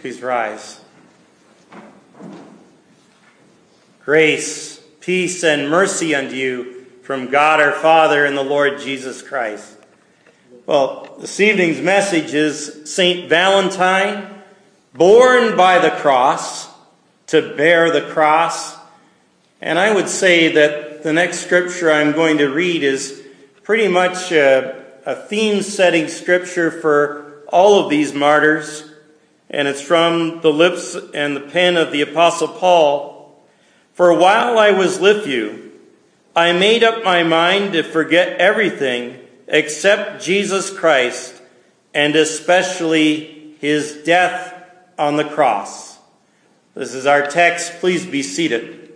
Please rise. Grace, peace, and mercy unto you from God our Father and the Lord Jesus Christ. Well, this evening's message is St. Valentine, born by the cross, to bear the cross. And I would say that the next scripture I'm going to read is pretty much a theme-setting scripture for all of these martyrs. And it's from the lips and the pen of the Apostle Paul. For while I was with you, I made up my mind to forget everything except Jesus Christ, and especially his death on the cross. This is our text. Please be seated.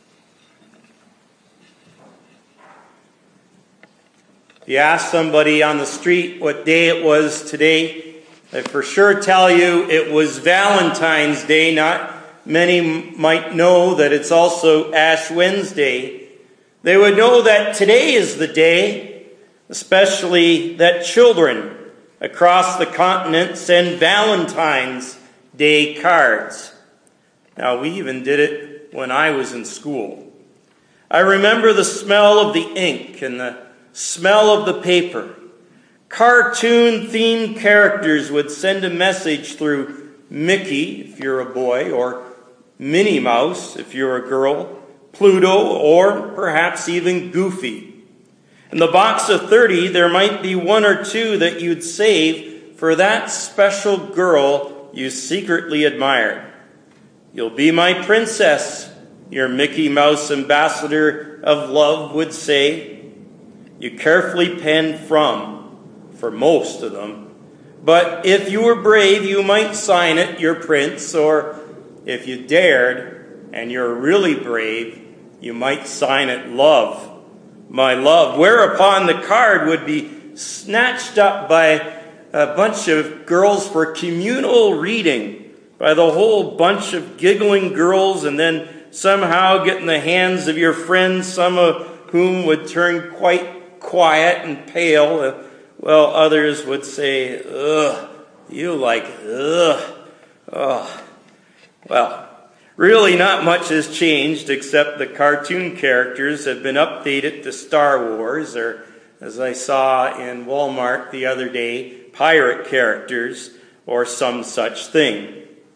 If you ask somebody on the street what day it was today, they for sure tell you it was Valentine's Day. Not many might know that it's also Ash Wednesday. They would know that today is the day, especially that children across the continent send Valentine's Day cards. Now, we even did it when I was in school. I remember the smell of the ink and the smell of the paper. Cartoon-themed characters would send a message through Mickey, if you're a boy, or Minnie Mouse, if you're a girl, Pluto, or perhaps even Goofy. In the box of 30, there might be one or two that you'd save for that special girl you secretly admired. You'll be my princess, your Mickey Mouse ambassador of love would say. You carefully penned from, for most of them. But if you were brave, you might sign it, your prince, or if you dared, and you're really brave, you might sign it, love, my love. Whereupon the card would be snatched up by a bunch of girls for communal reading, by the whole bunch of giggling girls, and then somehow get in the hands of your friends, some of whom would turn quite quiet and pale, well, others would say, ugh, you like, ugh, oh. Well, really not much has changed except the cartoon characters have been updated to Star Wars, or as I saw in Walmart the other day, pirate characters, or some such thing.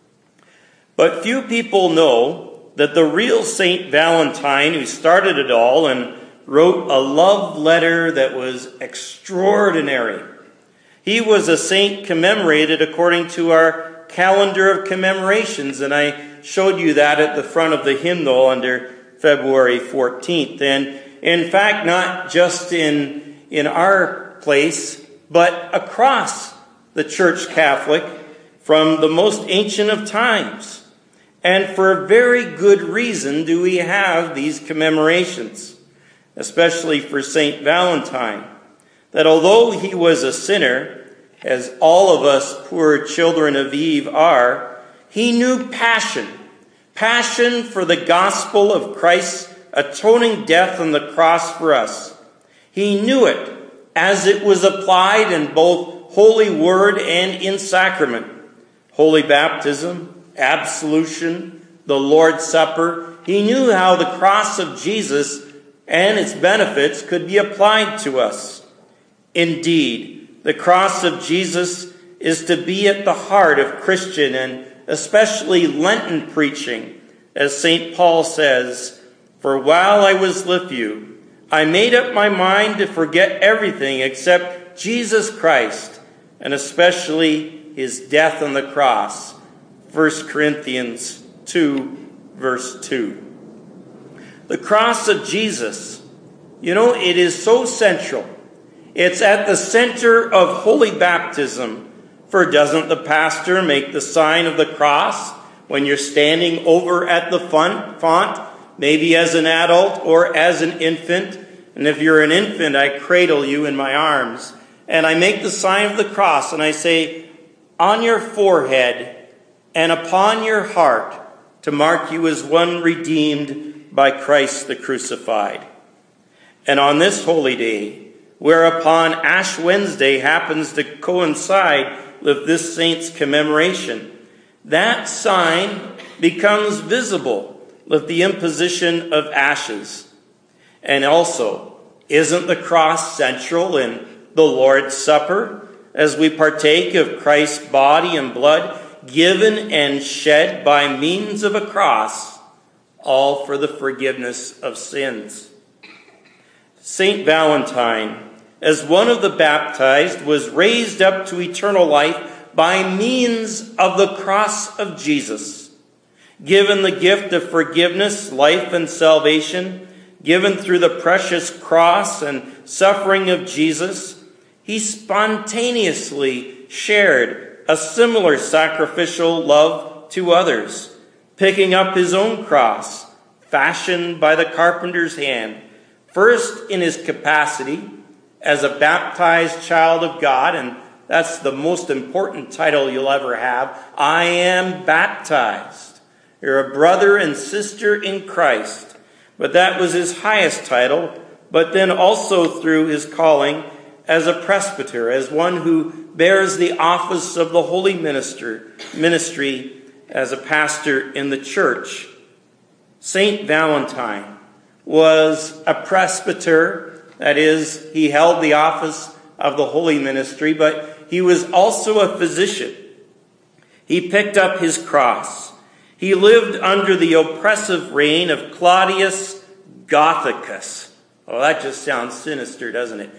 But few people know that the real Saint Valentine, who started it all and wrote a love letter that was extraordinary. He was a saint commemorated according to our calendar of commemorations, and I showed you that at the front of the hymnal under February 14th. And in fact, not just in our place, but across the Church Catholic from the most ancient of times. And for a very good reason do we have these commemorations, especially for St. Valentine, that although he was a sinner, as all of us poor children of Eve are, he knew passion for the gospel of Christ's atoning death on the cross for us. He knew it as it was applied in both Holy Word and in sacrament. Holy baptism, absolution, the Lord's Supper. He knew how the cross of Jesus and its benefits could be applied to us. Indeed, the cross of Jesus is to be at the heart of Christian and especially Lenten preaching, as St. Paul says, "For while I was with you, I made up my mind to forget everything except Jesus Christ, and especially his death on the cross." 1 Corinthians 2, verse 2. The cross of Jesus, it is so central. It's at the center of holy baptism. For doesn't the pastor make the sign of the cross when you're standing over at the font, maybe as an adult or as an infant? And if you're an infant, I cradle you in my arms. And I make the sign of the cross and I say, on your forehead and upon your heart, to mark you as one redeemed by Christ the crucified. And on this holy day, whereupon Ash Wednesday happens to coincide with this saint's commemoration, that sign becomes visible with the imposition of ashes. And also, isn't the cross central in the Lord's Supper as we partake of Christ's body and blood given and shed by means of a cross, all for the forgiveness of sins? Saint Valentine, as one of the baptized, was raised up to eternal life by means of the cross of Jesus. Given the gift of forgiveness, life, and salvation, given through the precious cross and suffering of Jesus, he spontaneously shared a similar sacrificial love to others, picking up his own cross, fashioned by the carpenter's hand, first in his capacity as a baptized child of God, and that's the most important title you'll ever have. I am baptized. You're a brother and sister in Christ. But that was his highest title, but then also through his calling as a presbyter, as one who bears the office of the holy ministry as a pastor in the church. Saint Valentine was a presbyter, that is, he held the office of the holy ministry, but he was also a physician. He picked up his cross. He lived under the oppressive reign of Claudius Gothicus. Oh, that just sounds sinister, doesn't it?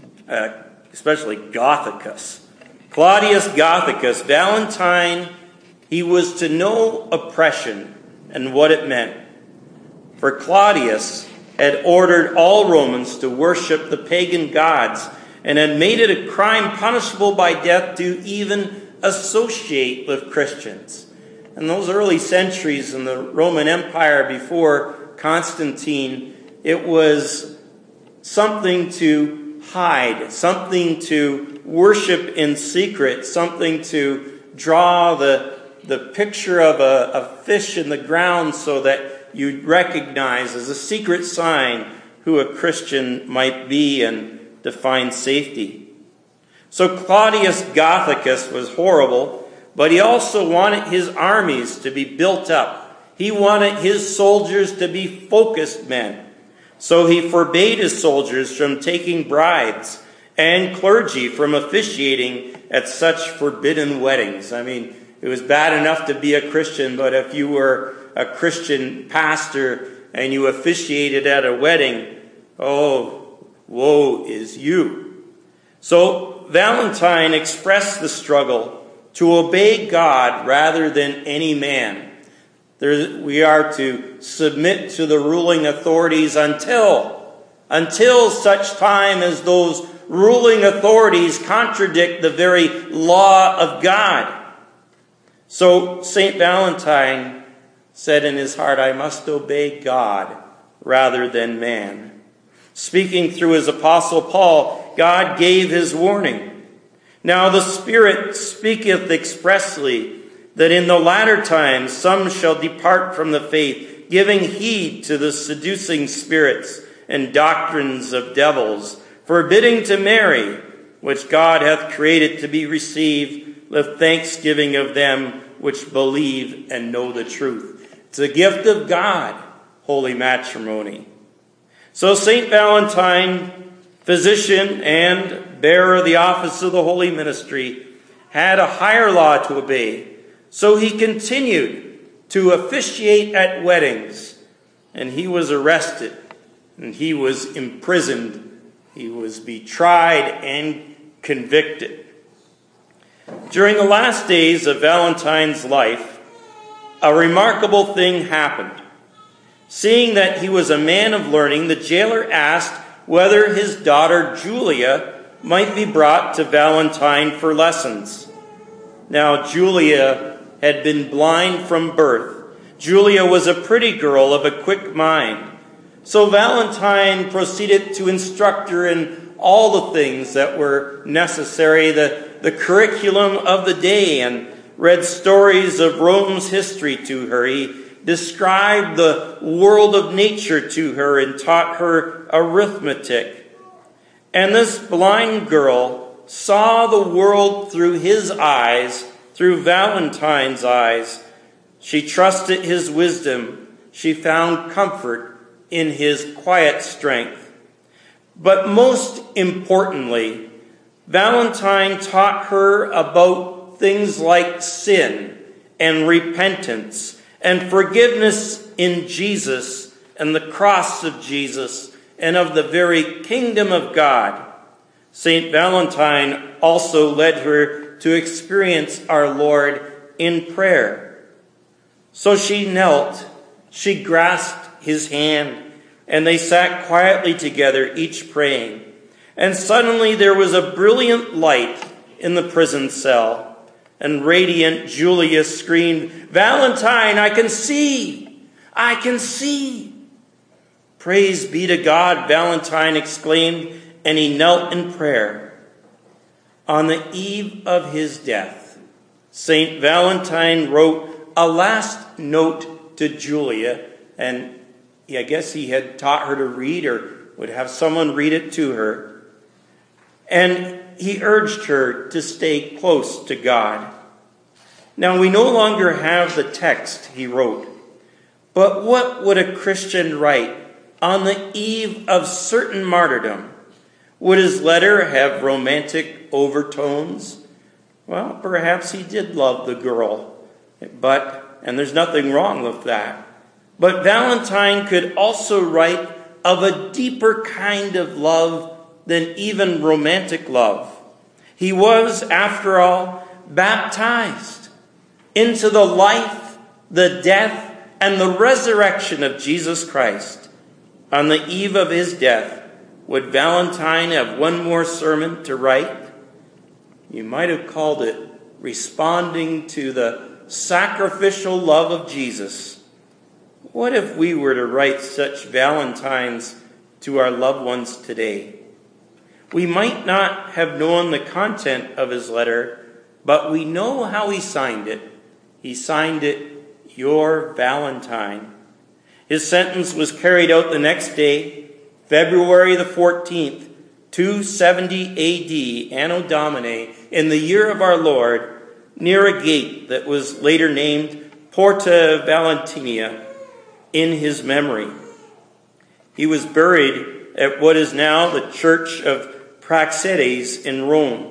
Especially Gothicus. Claudius Gothicus. Valentine, he was to know oppression and what it meant. For Claudius had ordered all Romans to worship the pagan gods and had made it a crime punishable by death to even associate with Christians. In those early centuries in the Roman Empire before Constantine, it was something to hide, something to worship in secret, something to draw the picture of a fish in the ground so that you'd recognize as a secret sign who a Christian might be and to find safety. So Claudius Gothicus was horrible, but he also wanted his armies to be built up. He wanted his soldiers to be focused men. So he forbade his soldiers from taking brides and clergy from officiating at such forbidden weddings. I mean, it was bad enough to be a Christian, but if you were a Christian pastor and you officiated at a wedding, oh, woe is you. So Valentine expressed the struggle to obey God rather than any man. We are to submit to the ruling authorities until such time as those ruling authorities contradict the very law of God. So St. Valentine said in his heart, I must obey God rather than man. Speaking through his apostle Paul, God gave his warning. Now the Spirit speaketh expressly, that in the latter times some shall depart from the faith, giving heed to the seducing spirits and doctrines of devils, forbidding to marry, which God hath created to be received with thanksgiving of them which believe and know the truth. It's a gift of God, holy matrimony. So St. Valentine, physician and bearer of the office of the holy ministry, had a higher law to obey. So he continued to officiate at weddings, and he was arrested, and he was imprisoned, he was betrayed and convicted. During the last days of Valentine's life, a remarkable thing happened. Seeing that he was a man of learning, the jailer asked whether his daughter Julia might be brought to Valentine for lessons. Now Julia had been blind from birth. Julia was a pretty girl of a quick mind. So Valentine proceeded to instruct her in all the things that were necessary, the curriculum of the day, and read stories of Rome's history to her. He described the world of nature to her and taught her arithmetic. And this blind girl saw the world through his eyes Through Valentine's eyes, she trusted his wisdom. She found comfort in his quiet strength. But most importantly, Valentine taught her about things like sin and repentance and forgiveness in Jesus and the cross of Jesus and of the very kingdom of God. St. Valentine also led her to experience our Lord in prayer. So she knelt, she grasped his hand, and they sat quietly together, each praying. And suddenly there was a brilliant light in the prison cell, and radiant Julia screamed, "Valentine, I can see! I can see!" "Praise be to God," Valentine exclaimed, and he knelt in prayer. On the eve of his death, St. Valentine wrote a last note to Julia, and I guess he had taught her to read or would have someone read it to her. And he urged her to stay close to God. Now, we no longer have the text he wrote, but what would a Christian write on the eve of certain martyrdom? Would his letter have romantic overtones? Well, perhaps he did love the girl, and there's nothing wrong with that. But Valentine could also write of a deeper kind of love than even romantic love. He was, after all, baptized into the life, the death, and the resurrection of Jesus Christ. On the eve of his death, would Valentine have one more sermon to write? You might have called it Responding to the Sacrificial Love of Jesus. What if we were to write such Valentines to our loved ones today? We might not have known the content of his letter, but we know how he signed it. He signed it, "Your Valentine." His sentence was carried out the next day, February the 14th, 270 A.D., Anno Domini, in the year of our Lord, near a gate that was later named Porta Valentina in his memory. He was buried at what is now the Church of Praxedes in Rome.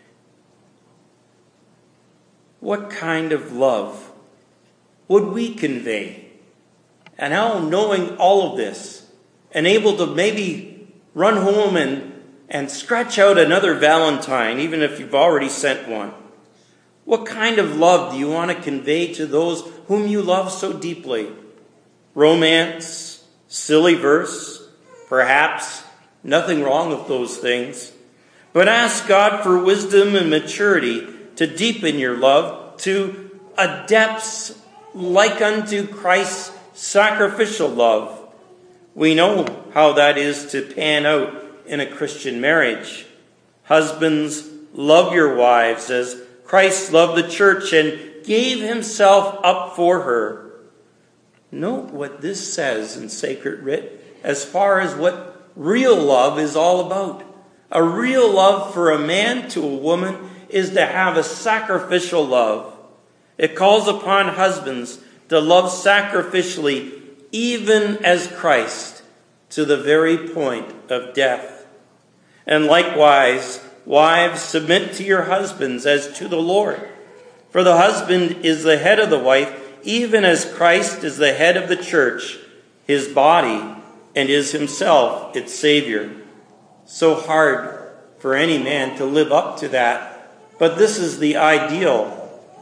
What kind of love would we convey? And how, knowing all of this, and able to maybe run home and scratch out another Valentine, even if you've already sent one. What kind of love do you want to convey to those whom you love so deeply? Romance, silly verse, perhaps. Nothing wrong with those things. But ask God for wisdom and maturity to deepen your love to a depth like unto Christ's sacrificial love. We know how that is to pan out in a Christian marriage. Husbands, love your wives as Christ loved the church and gave himself up for her. Note what this says in Sacred Writ as far as what real love is all about. A real love for a man to a woman is to have a sacrificial love. It calls upon husbands to love sacrificially, even as Christ, to the very point of death. And likewise, wives, submit to your husbands as to the Lord. For the husband is the head of the wife, even as Christ is the head of the church, his body, and is himself its Savior. So hard for any man to live up to that, but this is the ideal.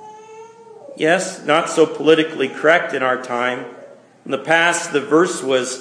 Yes, not so politically correct in our time. In the past, the verse was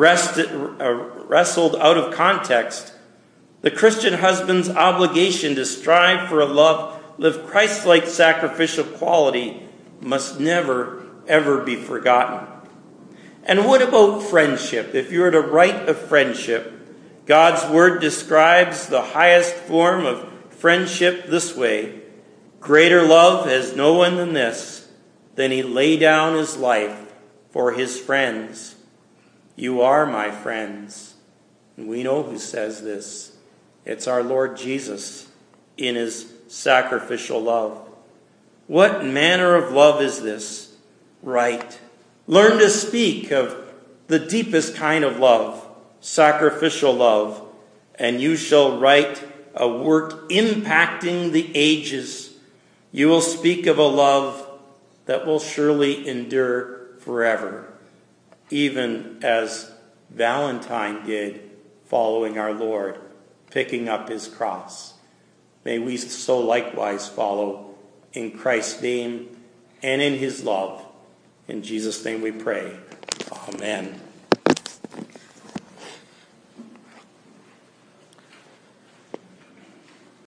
wrestled out of context. The Christian husband's obligation to strive for a love with Christ-like sacrificial quality must never, ever be forgotten. And what about friendship? If you were to write of friendship, God's word describes the highest form of friendship this way: greater love has no one than this, than he lay down his life for his friends. You are my friends. And we know who says this. It's our Lord Jesus in his sacrificial love. What manner of love is this? Right. Learn to speak of the deepest kind of love, sacrificial love, and you shall write a work impacting the ages. You will speak of a love that will surely endure forever, even as Valentine did following our Lord, picking up his cross. May we so likewise follow in Christ's name and in his love. In Jesus' name we pray. Amen.